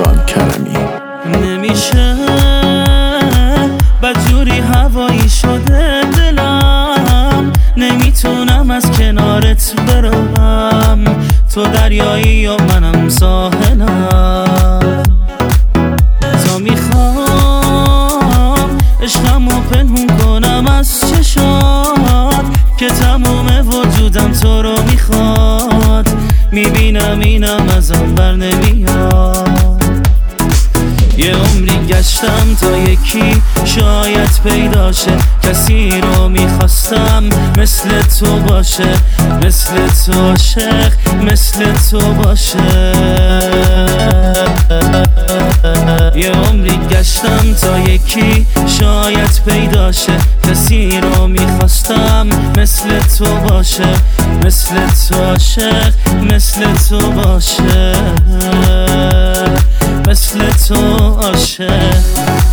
رمضان کرمی. نمیشه بدجوری هوایی شده دلم، نمیتونم از کنارت برم، تو دریایی و منم ساحلم. تا میخوام عشقمو پنهون کنم از چشات، که تموم وجودم تو رو میخواد، میبینم اینم ازم بر نمیاد. یه عمری گشتم تا یکی شاید پیدا شه، کسی رو میخواستم مثل تو باشه، مثل تو عاشق مثل تو باشه. یه عمری گشتم تا یکی شاید پیدا شه، کسی رو میخواستم مثل تو باشه، مثل تو عاشق مثل تو باشه، مثل تو عاشق.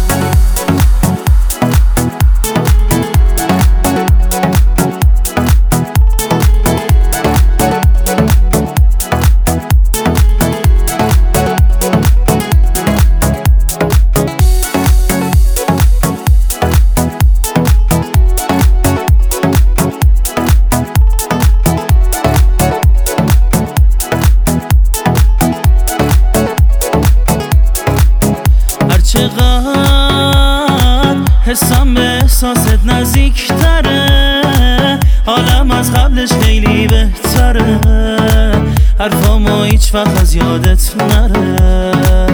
چقدر حسم به احساست نزدیکتره، حالم از قبلش خیلی بهتره، حرفامو هیچ وقت از یادت نره.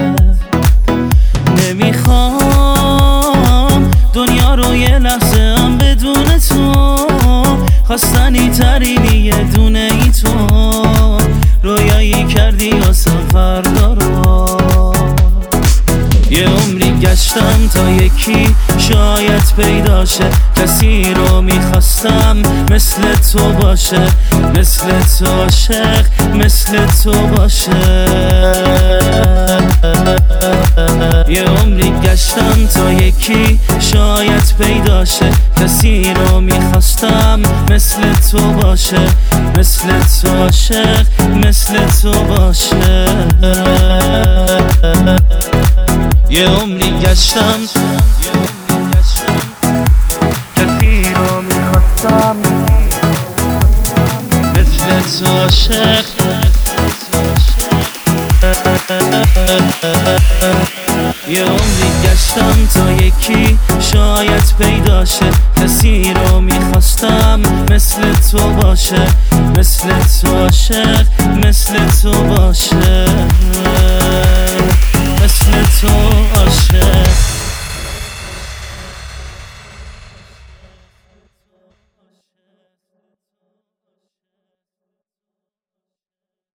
نمیخوام دنیا رو یه لحظه هم بدون تو، خواستنی ترینی یه دونه ای تو، رویایی کردی یا سفر دارم. یه عمری گشتم تا یکی شاید پیدا شه، کسی رو میخواستم مثل تو باشه، مثل تو عاشق مثل تو باشه. یه عمری گشتم تا یکی شاید پیدا شه، کسی رو میخواستم مثل تو باشه، مثل تو عاشق مثل تو باشه. یه عمری گشتم کسی رو میخواستم مثل تو عاشق. یه عمری گشتم تا یکی شاید پیدا شه، کسی رو میخواستم مثل تو باشه، مثل تو عاشق مثل تو باشه.